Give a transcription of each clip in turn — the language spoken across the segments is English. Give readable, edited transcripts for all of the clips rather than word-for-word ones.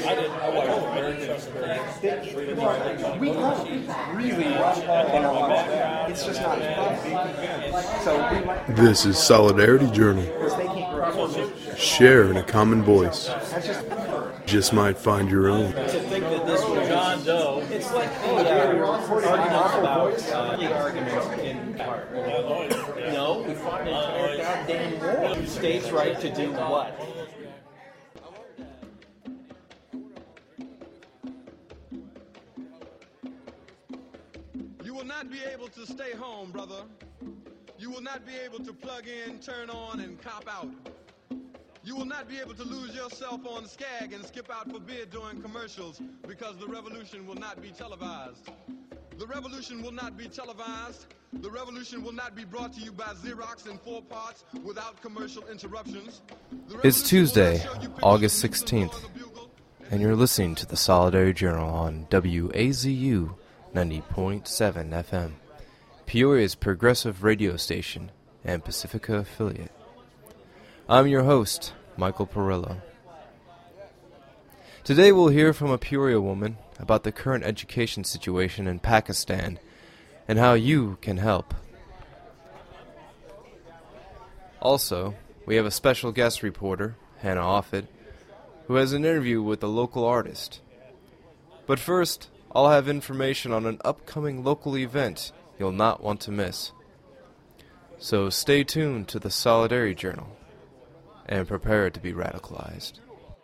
I did. I watched American Experience. We don't really want to watch that. It's just not as fun. So This is Solidarity Journal. Share in a common voice. Just might find your own. To think that this was John Doe. It's like arguments about the arguments in part. No, we fought an entire goddamn war. States' right to do what? You will not be able to stay home, brother. You will not be able to plug in, turn on, and cop out. You will not be able to lose yourself on Skag and skip out for beer during commercials because the revolution will not be televised. The revolution will not be televised. The revolution will not be brought to you by Xerox in 4 parts without commercial interruptions. It's Tuesday, August 16th, and you're listening to the Solidarity Journal on WAZU 90.7 FM, Peoria's progressive radio station and Pacifica affiliate. I'm your host, Michael Perillo. Today we'll hear from a Peoria woman about the current education situation in Pakistan and how you can help. Also, we have a special guest reporter, Hannah Offit, who has an interview with a local artist. But first, I'll have information on an upcoming local event you'll not want to miss. So stay tuned to the Solidarity Journal and prepare to be radicalized.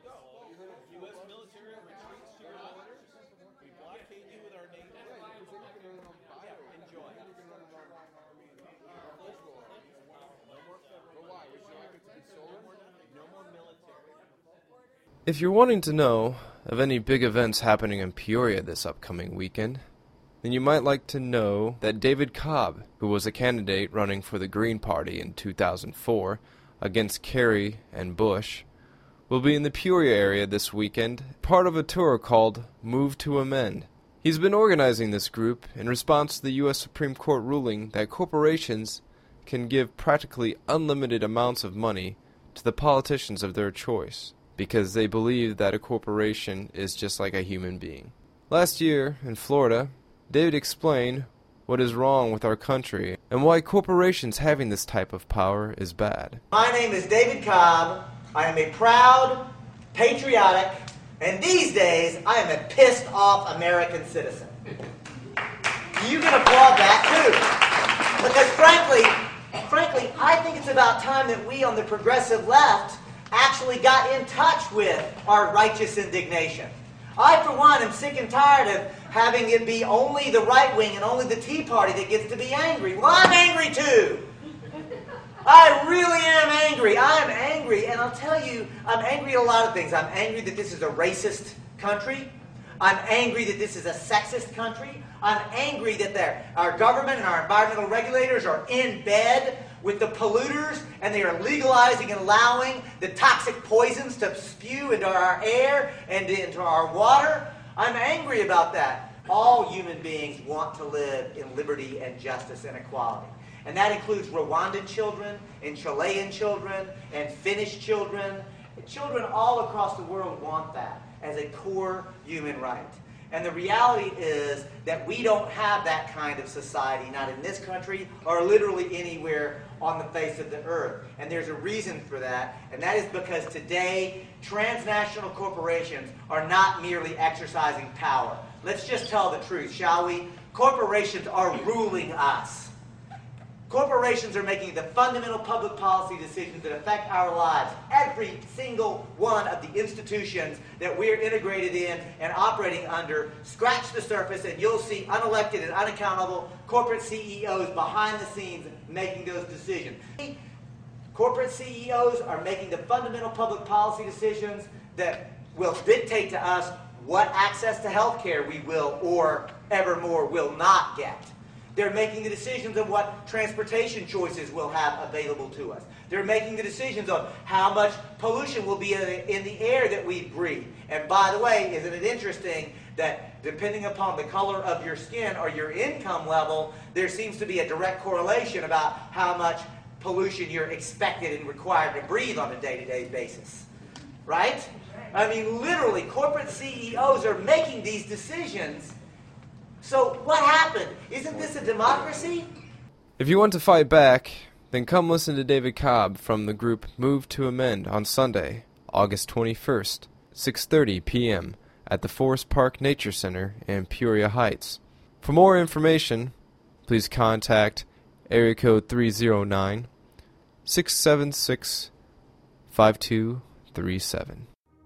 If you're wanting to know of any big events happening in Peoria this upcoming weekend, then you might like to know that David Cobb, who was a candidate running for the Green Party in 2004 against Kerry and Bush, will be in the Peoria area this weekend, part of a tour called Move to Amend. He's been organizing this group in response to the U.S. Supreme Court ruling that corporations can give practically unlimited amounts of money to the politicians of their choice, because they believe that a corporation is just like a human being. Last year, in Florida, David explained what is wrong with our country and why corporations having this type of power is bad. My name is David Cobb. I am a proud, patriotic, and these days I am a pissed-off American citizen. You can applaud that too. Because frankly, I think it's about time that we on the progressive left actually got in touch with our righteous indignation. I, for one, am sick and tired of having it be only the right wing and only the Tea Party that gets to be angry. Well, I'm angry too. I really am angry. I am angry, and I'll tell you, I'm angry at a lot of things. I'm angry that this is a racist country. I'm angry that this is a sexist country. I'm angry that our government and our environmental regulators are in bed with the polluters, and they are legalizing and allowing the toxic poisons to spew into our air and into our water. I'm angry about that. All human beings want to live in liberty and justice and equality. And that includes Rwandan children, and Chilean children, and Finnish children. Children all across the world want that as a core human right. And the reality is that we don't have that kind of society, not in this country or literally anywhere on the face of the earth. And there's a reason for that, and that is because today transnational corporations are not merely exercising power. Let's just tell the truth, shall we? Corporations are ruling us. Corporations are making the fundamental public policy decisions that affect our lives. Every single one of the institutions that we're integrated in and operating under, scratch the surface and you'll see unelected and unaccountable corporate CEOs behind the scenes making those decisions. Corporate CEOs are making the fundamental public policy decisions that will dictate to us what access to health care we will or evermore will not get. They're making the decisions of what transportation choices we'll have available to us. They're making the decisions on how much pollution will be in the air that we breathe. And by the way, isn't it interesting that depending upon the color of your skin or your income level, there seems to be a direct correlation about how much pollution you're expected and required to breathe on a day-to-day basis. Right? I mean, literally, corporate CEOs are making these decisions. So what happened? Isn't this a democracy? If you want to fight back, then come listen to David Cobb from the group Move to Amend on Sunday, August 21st, 6:30 p.m. at the Forest Park Nature Center in Peoria Heights. For more information, please contact area code 309-676-5237.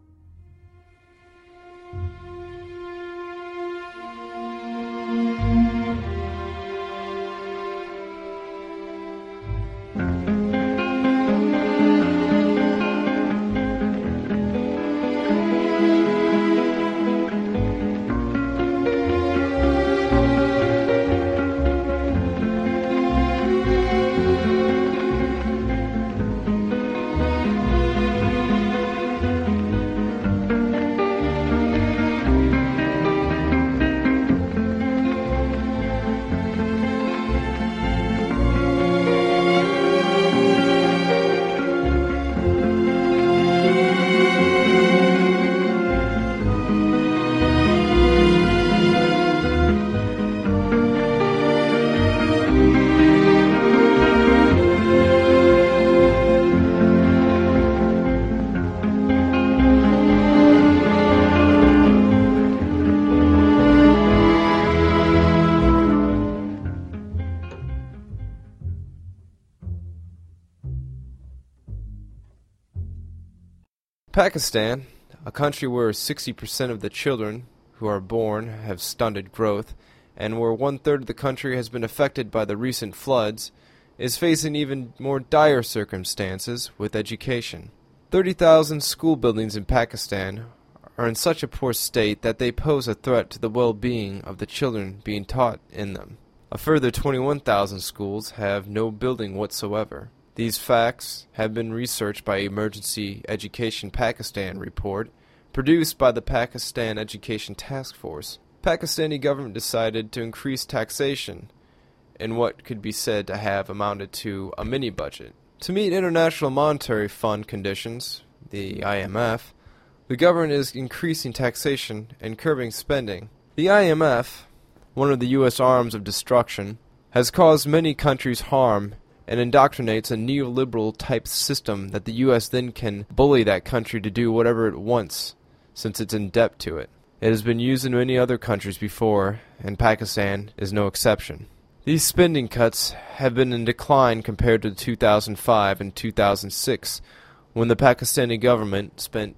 Pakistan, a country where 60% of the children who are born have stunted growth, and where 1/3 of the country has been affected by the recent floods, is facing even more dire circumstances with education. 30,000 school buildings in Pakistan are in such a poor state that they pose a threat to the well-being of the children being taught in them. A further 21,000 schools have no building whatsoever. These facts have been researched by Emergency Education Pakistan report, produced by the Pakistan Education Task Force. Pakistani government decided to increase taxation in what could be said to have amounted to a mini-budget. To meet International Monetary Fund conditions, the IMF, the government is increasing taxation and curbing spending. The IMF, one of the U.S. arms of destruction, has caused many countries harm and indoctrinates a neoliberal-type system that the U.S. then can bully that country to do whatever it wants, since it's in debt to it. It has been used in many other countries before, and Pakistan is no exception. These spending cuts have been in decline compared to 2005 and 2006, when the Pakistani government spent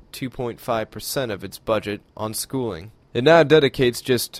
2.5% of its budget on schooling. It now dedicates just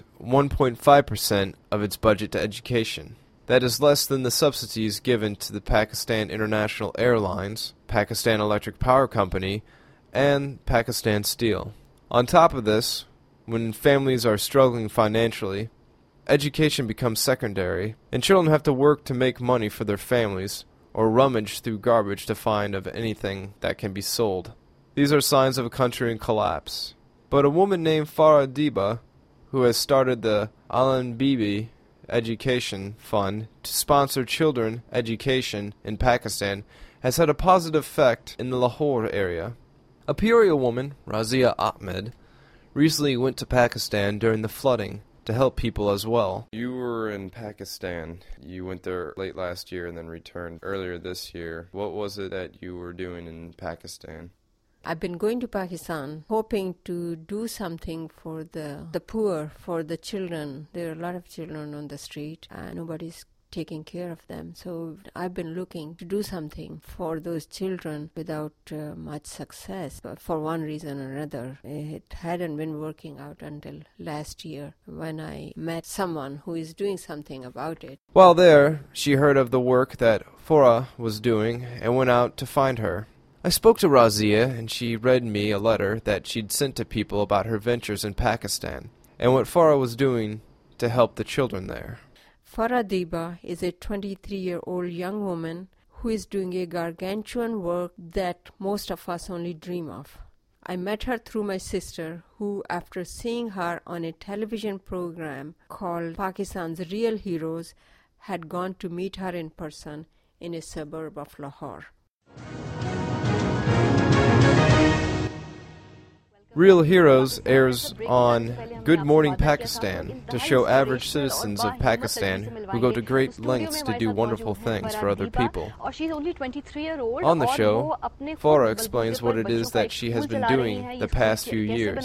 1.5% of its budget to education. That is less than the subsidies given to the Pakistan International Airlines, Pakistan Electric Power Company, and Pakistan Steel. On top of this, when families are struggling financially, education becomes secondary, and children have to work to make money for their families, or rummage through garbage to find of anything that can be sold. These are signs of a country in collapse. But a woman named Farah Diba, who has started the Alan Bibi Education Fund to sponsor children education in Pakistan, has had a positive effect in the Lahore area. A Peoria woman, Razia Ahmed, recently went to Pakistan during the flooding to help people as well. You were in Pakistan. You went there late last year and then returned earlier this year. What was it that you were doing in Pakistan? I've been going to Pakistan hoping to do something for the poor, for the children. There are a lot of children on the street and nobody's taking care of them. So I've been looking to do something for those children without much success. But for one reason or another, it hadn't been working out until last year when I met someone who is doing something about it. While there, she heard of the work that Farah was doing and went out to find her. I spoke to Razia, and she read me a letter that she'd sent to people about her ventures in Pakistan and what Farah was doing to help the children there. Farah Diba is a 23-year-old young woman who is doing a gargantuan work that most of us only dream of. I met her through my sister, who, after seeing her on a television program called Pakistan's Real Heroes, had gone to meet her in person in a suburb of Lahore. Real Heroes airs on Good Morning Pakistan to show average citizens of Pakistan who go to great lengths to do wonderful things for other people. On the show, Farah explains what it is that she has been doing the past few years.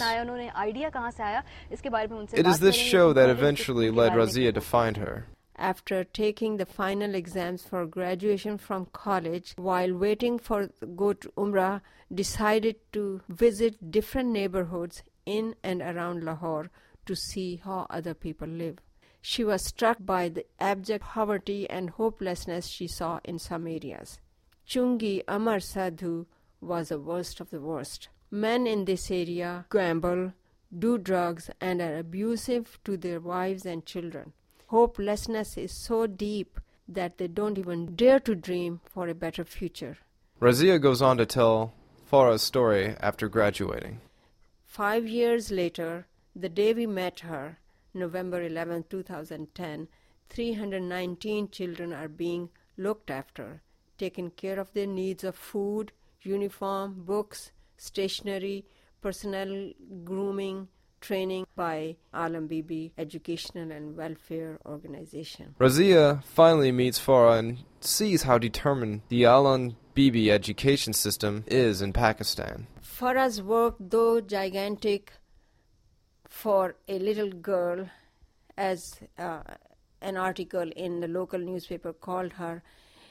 It is this show that eventually led Razia to find her. After taking the final exams for graduation from college, while waiting for go to Umrah, decided to visit different neighborhoods in and around Lahore to see how other people live. She was struck by the abject poverty and hopelessness she saw in some areas. Chungi Amar Sadhu was the worst of the worst. Men in this area gamble, do drugs, and are abusive to their wives and children. Hopelessness is so deep that they don't even dare to dream for a better future. Razia goes on to tell Farah's story after graduating. 5 years later, the day we met her, November 11, 2010, 319 children are being looked after, taken care of their needs of food, uniform, books, stationery, personnel grooming, training by Alam Bibi Educational and Welfare Organization. Razia finally meets Farah and sees how determined the Alam Bibi education system is in Pakistan. Farah's work, though gigantic for a little girl, as an article in the local newspaper called her,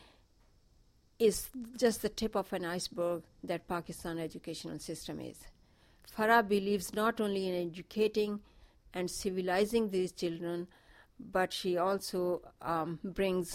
is just the tip of an iceberg that Pakistan educational system is. Farah believes not only in educating and civilizing these children, but she also brings,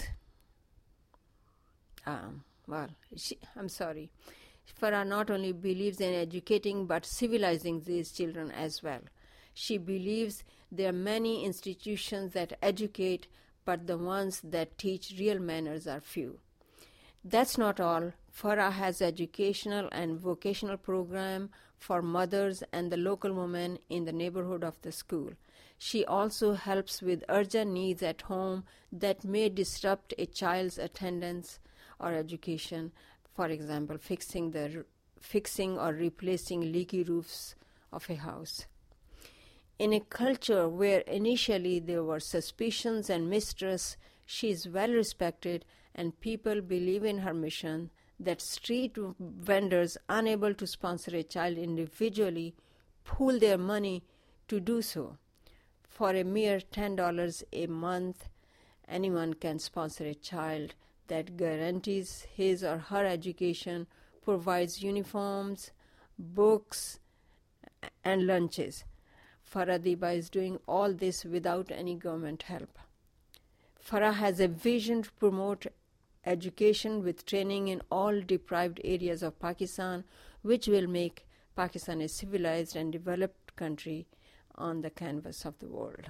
Farah not only believes in educating but civilizing these children as well. She believes there are many institutions that educate, but the ones that teach real manners are few. That's not all. Farah has educational and vocational program for mothers and the local women in the neighborhood of the school. She also helps with urgent needs at home that may disrupt a child's attendance or education. For example, fixing or replacing leaky roofs of a house. In a culture where initially there were suspicions and mistrust, she is well respected and people believe in her mission that street vendors unable to sponsor a child individually pool their money to do so. For a mere $10 a month, anyone can sponsor a child that guarantees his or her education, provides uniforms, books, and lunches. Farah Diba is doing all this without any government help. Farah has a vision to promote education with training in all deprived areas of Pakistan, which will make Pakistan a civilized and developed country on the canvas of the world.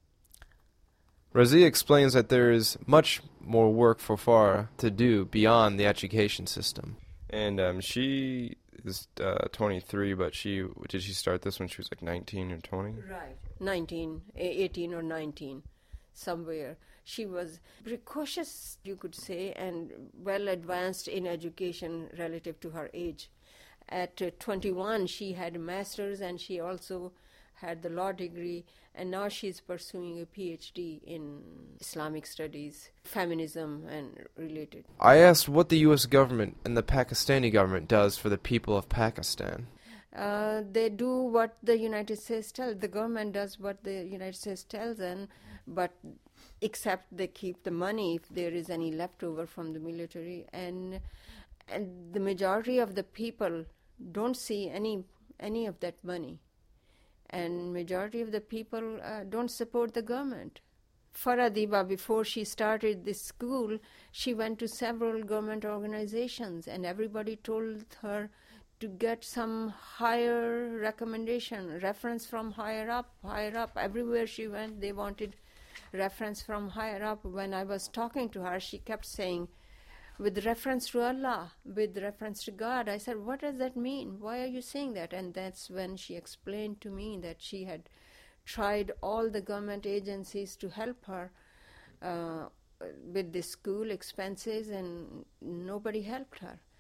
Razia explains that there is much more work for Farah to do beyond the education system. And she is 23, but did she start this when she was like 19 or 20? Right, 18 or 19, somewhere. She was precocious, you could say, and well advanced in education relative to her age. At 21, she had a master's and she also had the law degree, and now she's pursuing a PhD in Islamic studies, feminism, and related. I asked what the U.S. government and the Pakistani government does for the people of Pakistan. They do what the United States tells. The government does what the United States tells them, but except they keep the money if there is any leftover from the military, and the majority of the people don't see any of that money, and majority of the people don't support the government. Farah Diba, before she started this school, she went to several government organizations, and everybody told her to get some higher recommendation, reference from higher up. Everywhere she went, they wanted reference from higher up. When I was talking to her, she kept saying, with reference to Allah, with reference to God. I said, what does that mean? Why are you saying that? And that's when she explained to me that she had tried all the government agencies to help her with the school expenses, and nobody helped her.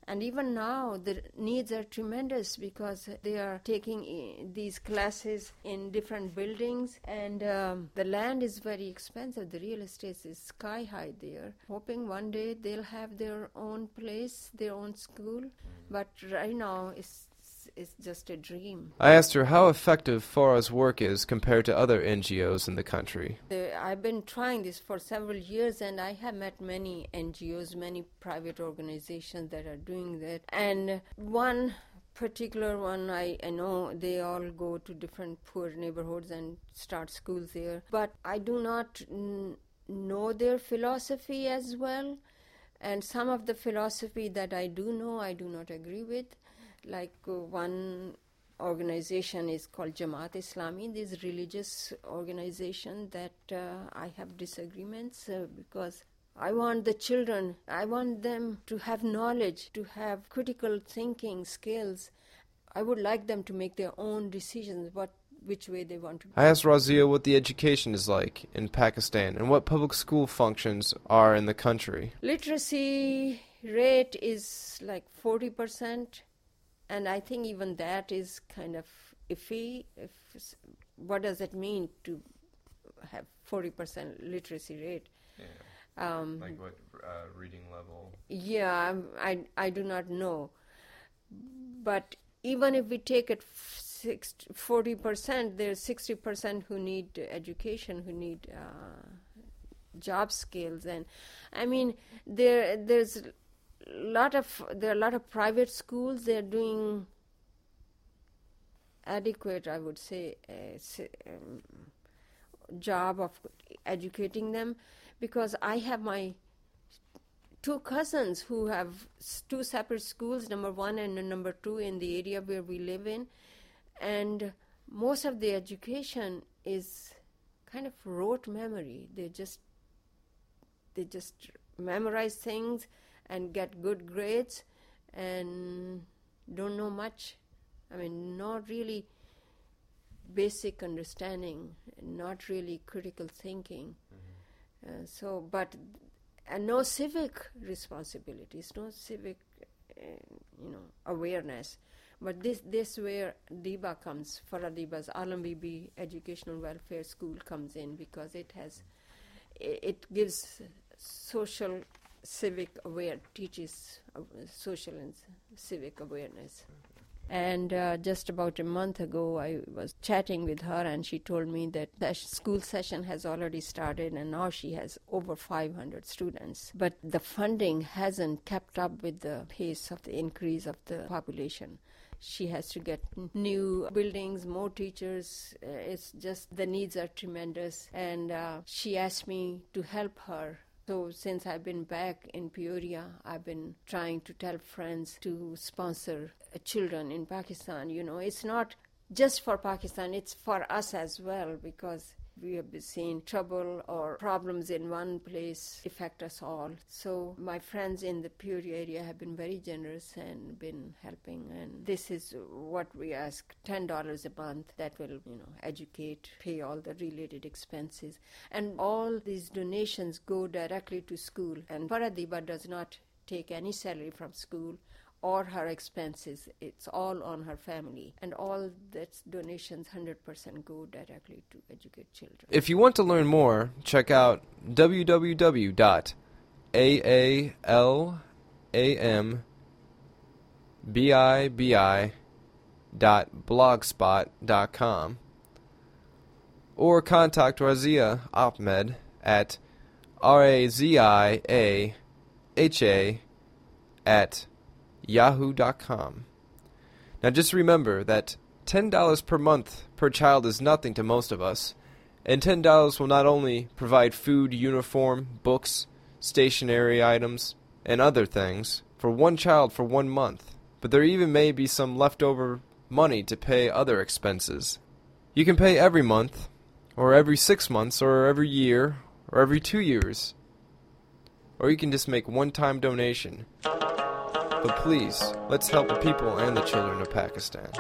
And even now, the needs are tremendous because they are taking these classes in different buildings, and the land is very expensive. The real estate is sky high there. Hoping one day they'll have their own place, their own school, but right now it's just a dream. I asked her how effective Farah's work is compared to other NGOs in the country. I've been trying this for several years, and I have met many NGOs, many private organizations that are doing that. And one particular one, I know they all go to different poor neighborhoods and start schools there. But I do not know their philosophy as well. And some of the philosophy that I do know, I do not agree with. Like one organization is called Jamaat Islami, this religious organization that I have disagreements because I want the children, I want them to have knowledge, to have critical thinking skills. I would like them to make their own decisions, which way they want to. I asked Razia what the education is like in Pakistan and what public school functions are in the country. Literacy rate is like 40%. And I think even that is kind of iffy. What does it mean to have 40% literacy rate? Yeah. Like what reading level? Yeah, I do not know. But even if we take it 40%, there's 60% who need education, who need job skills. And I mean, there are a lot of private schools. They're doing adequate, I would say, job of educating them, because I have my two cousins who have two separate schools, number 1 and number 2, in the area where we live in, and most of the education is kind of rote memory. They just memorize things and get good grades and don't know much. I mean, not really basic understanding, not really critical thinking. And no civic responsibilities, no civic, awareness. But this where DIBA comes, Farah Diba's Alam Bibi Educational Welfare School comes in, because it gives social civic teaches social and civic awareness. And just about a month ago, I was chatting with her, and she told me that the school session has already started, and now she has over 500 students. But the funding hasn't kept up with the pace of the increase of the population. She has to get new buildings, more teachers. It's just the needs are tremendous. And she asked me to help her. So since I've been back in Peoria, I've been trying to tell friends to sponsor children in Pakistan. It's not just for Pakistan, it's for us as well, because we have seen trouble or problems in one place affect us all. So my friends in the Peoria area have been very generous and been helping. And this is what we ask, $10 a month. That will, educate, pay all the related expenses. And all these donations go directly to school. And Farah Diba does not take any salary from school or her expenses. It's all on her family. And all that's donations, 100% go directly to educate children. If you want to learn more, check out www.aalambibi.blogspot.com or contact Razia Ahmed at razia@yahoo.com. Now just remember that $10 per month per child is nothing to most of us, and $10 will not only provide food, uniform, books, stationery items, and other things for one child for 1 month, but there even may be some leftover money to pay other expenses. You can pay every month, or every 6 months, or every year, or every 2 years, or you can just make one-time donation. But please, let's help the people and the children of Pakistan.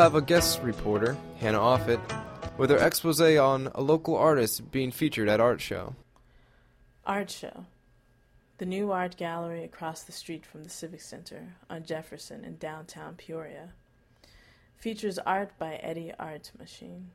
have a guest reporter, Hannah Offit, with her expose on a local artist being featured at Art Show. Art Show, the new art gallery across the street from the Civic Center on Jefferson in downtown Peoria, features art by Eddie Art Machine.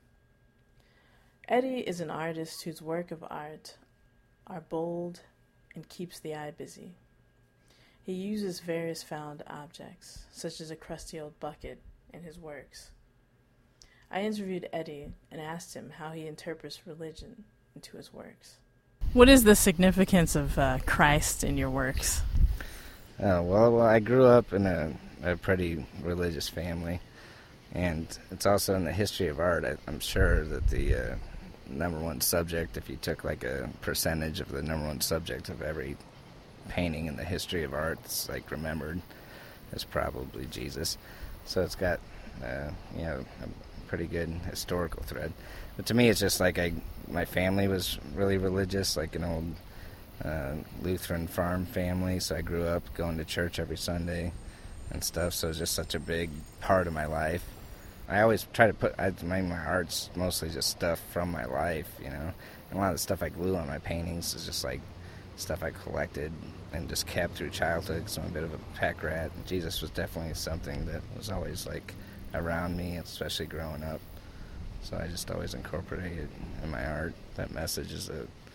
Eddie is an artist whose work of art are bold and keeps the eye busy. He uses various found objects, such as a crusty old bucket, in his works. I interviewed Eddie and asked him how he interprets religion into his works. What is the significance of Christ in your works? Well, I grew up in a pretty religious family, and it's also in the history of art. I'm sure that the number one subject, if you took like a percentage of the number one subject of every painting in the history of art that's like remembered, is probably Jesus. So it's got a pretty good historical thread. But to me, it's just like my family was really religious, like an old Lutheran farm family, so I grew up going to church every Sunday and stuff, so it's just such a big part of my life. I always try to put my art's mostly just stuff from my life, and a lot of the stuff I glue on my paintings is just like stuff I collected and just kept through childhood, so I'm a bit of a pack rat. Jesus was definitely something that was always like around me, especially growing up. So I just always incorporate it in my art. That message is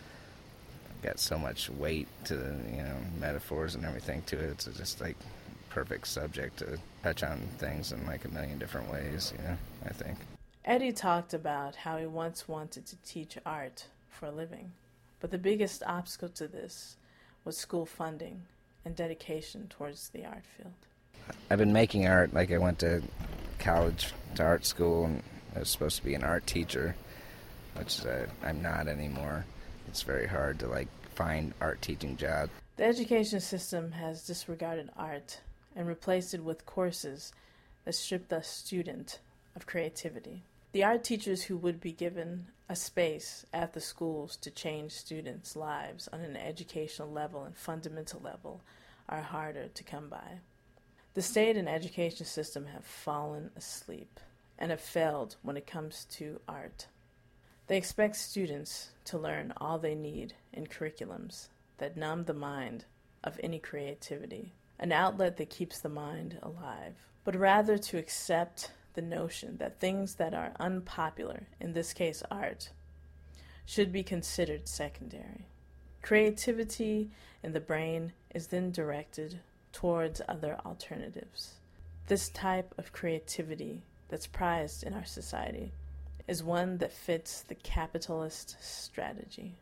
got so much weight to the metaphors and everything to it. It's just like perfect subject to touch on things in like a million different ways, I think. Eddie talked about how he once wanted to teach art for a living, but the biggest obstacle to this was school funding and dedication towards the art field. I've been making art, like I went to college, to art school, and I was supposed to be an art teacher, which I'm not anymore. It's very hard to find art teaching jobs. The education system has disregarded art and replaced it with courses that strip the student of creativity. The art teachers who would be given a space at the schools to change students' lives on an educational level and fundamental level are harder to come by. The state and education system have fallen asleep and have failed when it comes to art. They expect students to learn all they need in curriculums that numb the mind of any creativity, an outlet that keeps the mind alive, but rather to accept the notion that things that are unpopular, in this case art, should be considered secondary. Creativity in the brain is then directed towards other alternatives. This type of creativity that's prized in our society is one that fits the capitalist strategy.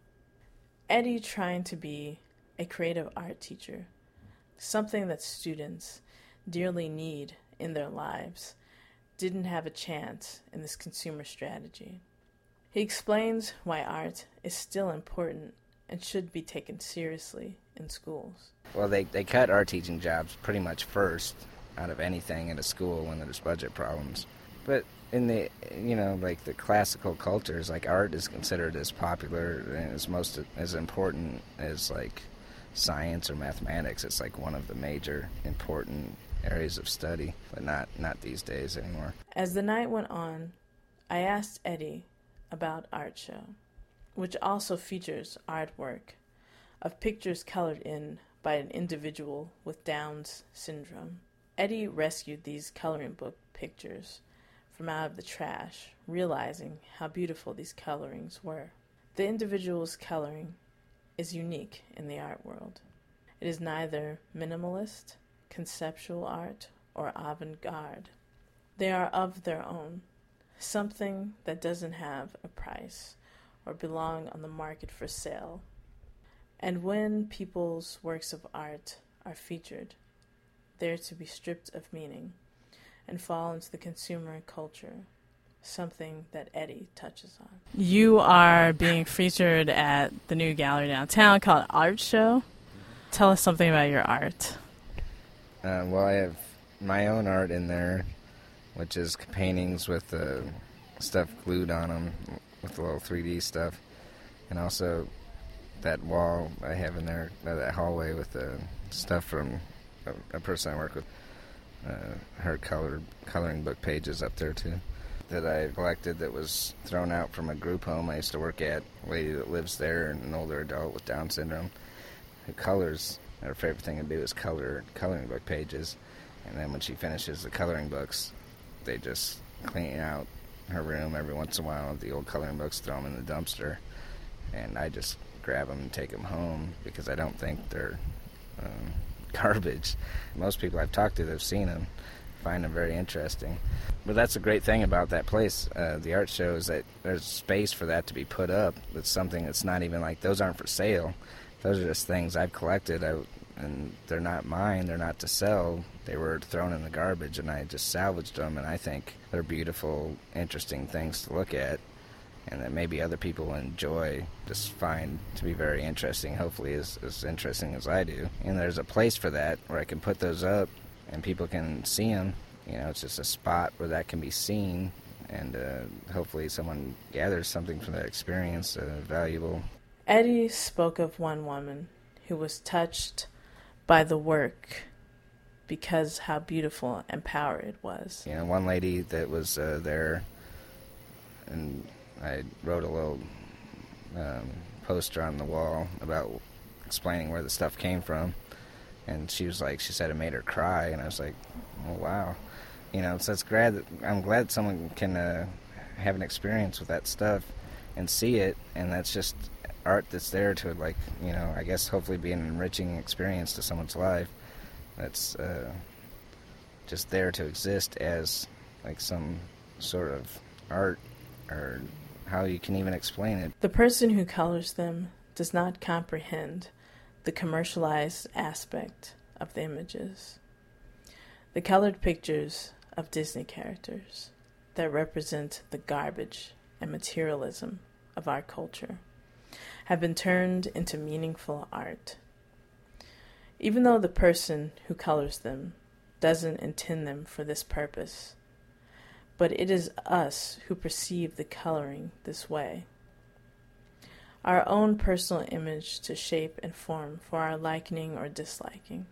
Eddie trying to be a creative art teacher, something that students dearly need in their lives, didn't have a chance in this consumer strategy. He explains why art is still important and should be taken seriously in schools. Well, they cut art teaching jobs pretty much first out of anything in a school when there's budget problems. But in the, the classical cultures, art is considered as popular and as important as science or mathematics. It's one of the major important areas of study, but not these days anymore. As the night went on, I asked Eddie about Art Show, which also features artwork of pictures colored in by an individual with Down's syndrome. Eddie rescued these coloring book pictures from out of the trash, realizing how beautiful these colorings were. The individual's coloring is unique in the art world. It is neither minimalist, conceptual art, or avant-garde. They are of their own, something that doesn't have a price or belong on the market for sale. And when people's works of art are featured, they're to be stripped of meaning and fall into the consumer culture, something that Eddie touches on. You are being featured at the new gallery downtown called Art Show. Tell us something about your art. Well, I have my own art in there, which is paintings with stuff glued on them, with a little 3D stuff. And also that wall I have in there, that hallway with stuff from a person I work with. her coloring book pages up there too that I collected that was thrown out from a group home I used to work at. A lady that lives there, an older adult with Down syndrome, who colors. Her favorite thing to do is coloring book pages, and then when she finishes the coloring books, they just clean out her room every once in a while. The old coloring books, throw them in the dumpster, and I just grab them and take them home because I don't think they're garbage. Most people I've talked to that have seen them find them very interesting. But that's a great thing about that place, the art show, is that there's space for that to be put up. It's something that's not even like, those aren't for sale. Those are just things I've collected, and they're not mine, they're not to sell. They were thrown in the garbage, and I just salvaged them, and I think they're beautiful, interesting things to look at, and that maybe other people enjoy, just find to be very interesting, hopefully as interesting as I do. And there's a place for that where I can put those up, and people can see them. You know, it's just a spot where that can be seen, and hopefully someone gathers something from that experience, valuable. Eddie spoke of one woman who was touched by the work because how beautiful and power it was. You know, one lady that was there, and I wrote a little poster on the wall about explaining where the stuff came from, and she said it made her cry, and I was like, oh wow. You know, so I'm glad someone can have an experience with that stuff and see it, and that's just art that's there to, like, you know, I guess hopefully be an enriching experience to someone's life. That's just there to exist as like some sort of art, or how you can even explain it. The person who colors them does not comprehend the commercialized aspect of the images. The colored pictures of Disney characters that represent the garbage and materialism of our culture have been turned into meaningful art. Even though the person who colors them doesn't intend them for this purpose, but it is us who perceive the coloring this way. Our own personal image to shape and form for our likening or disliking.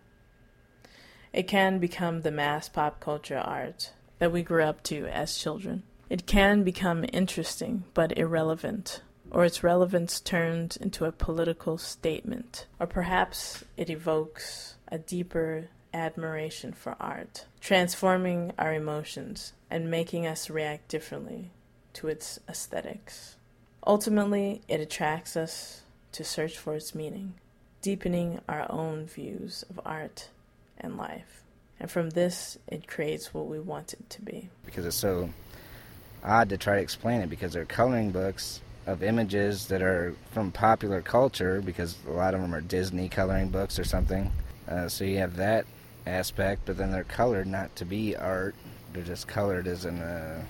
It can become the mass pop culture art that we grew up to as children. It can become interesting but irrelevant, or its relevance turned into a political statement, or perhaps it evokes a deeper admiration for art, transforming our emotions and making us react differently to its aesthetics. Ultimately, it attracts us to search for its meaning, deepening our own views of art and life. And from this, it creates what we want it to be. Because it's so odd to try to explain it, because they're coloring books of images that are from popular culture, because a lot of them are Disney coloring books or something. So you have that aspect, but then they're colored not to be art. They're just colored as an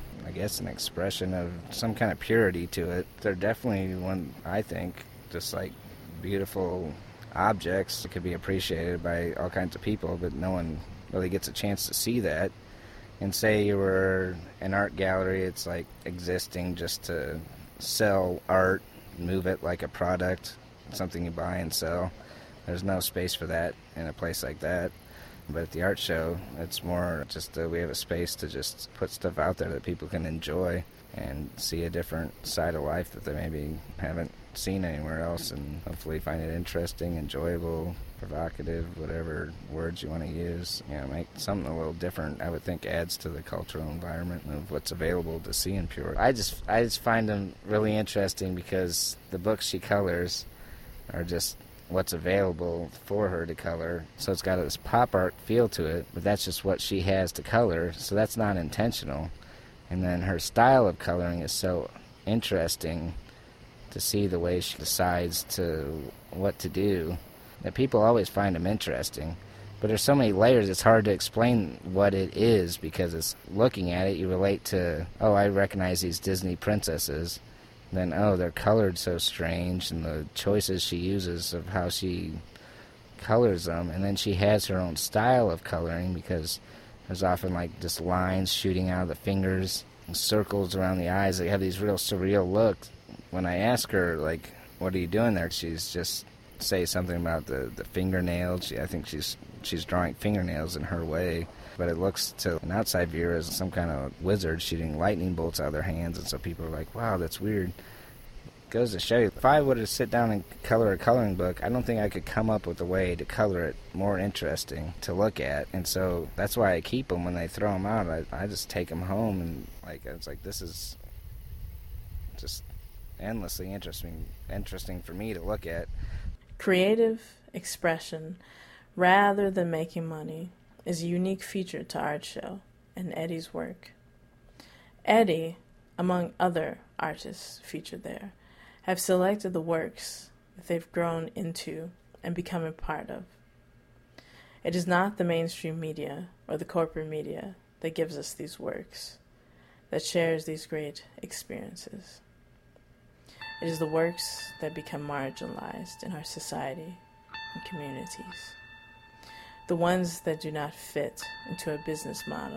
expression of some kind of purity to it. They're definitely one, I think, just like beautiful objects that could be appreciated by all kinds of people, but no one really gets a chance to see that. And say you were an art gallery, it's like existing just to sell art, move it like a product, something you buy and sell. There's no space for that in a place like that. But at the art show, it's more just we have a space to just put stuff out there that people can enjoy and see a different side of life that they maybe haven't seen anywhere else, and hopefully find it interesting, enjoyable, provocative, whatever words you want to use. You know, make something a little different, I would think adds to the cultural environment of what's available to see in Peoria. I just find them really interesting because the books she colors are just what's available for her to color. So it's got this pop art feel to it, but that's just what she has to color, so that's not intentional. And then her style of coloring is so interesting to see the way she decides what to do, that people always find them interesting. But there's so many layers, it's hard to explain what it is, because it's looking at it, you relate to, oh, I recognize these Disney princesses. Then, oh, they're colored so strange, and the choices she uses of how she colors them. And then she has her own style of coloring, because there's often like just lines shooting out of the fingers and circles around the eyes. They have these real surreal looks. When I ask her, like, what are you doing there, she's just say something about the fingernails. I think she's drawing fingernails in her way. but it looks to an outside viewer as some kind of wizard shooting lightning bolts out of their hands, and so people are like, wow, that's weird. Goes to show you, if I would have sit down and color a coloring book, I don't think I could come up with a way to color it more interesting to look at, and so that's why I keep them. When they throw them out, I just take them home, and it's like, this is just endlessly interesting for me to look at. Creative expression, rather than making money, is a unique feature to Art Show and Eddie's work. Eddie, among other artists featured there, have selected the works that they've grown into and become a part of. It is not the mainstream media or the corporate media that gives us these works, that shares these great experiences. It is the works that become marginalized in our society and communities, the ones that do not fit into a business model.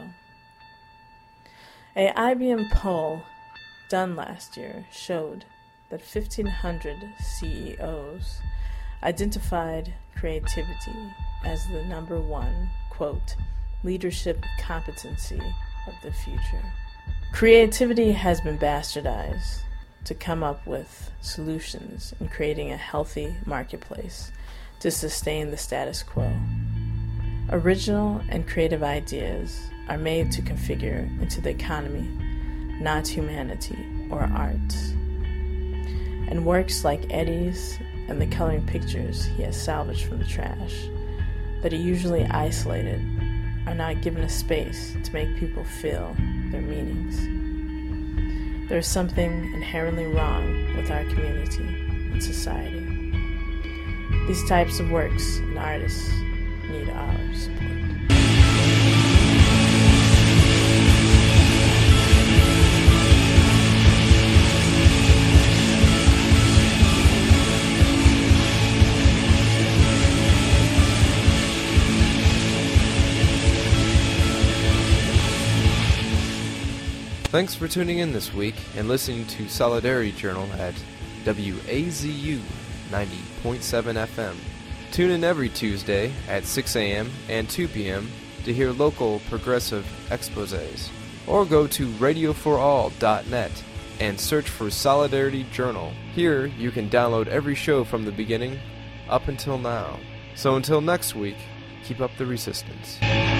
A IBM poll done last year showed that 1,500 CEOs identified creativity as the number one, quote, leadership competency of the future. Creativity has been bastardized to come up with solutions in creating a healthy marketplace to sustain the status quo. Original and creative ideas are made to configure into the economy, not humanity or art. And works like Eddie's and the coloring pictures he has salvaged from the trash, that are usually isolated, are not given a space to make people feel their meanings. There is something inherently wrong with our community and society. These types of works and artists need our support. Thanks for tuning in this week and listening to Solidarity Journal at WAZU 90.7 FM. Tune in every Tuesday at 6 a.m. and 2 p.m. to hear local progressive exposés. Or go to radioforall.net and search for Solidarity Journal. Here you can download every show from the beginning up until now. So until next week, keep up the resistance.